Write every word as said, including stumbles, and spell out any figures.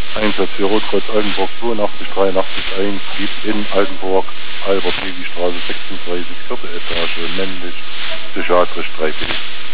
Einsatz für Rot-Kreuz Altenburg zweiundachtzig dreiundachtzig eins, gibt in Altenburg, Albert-Levi-Straße sechsunddreißig, vierte Etage, männlich, psychiatrisch drei B.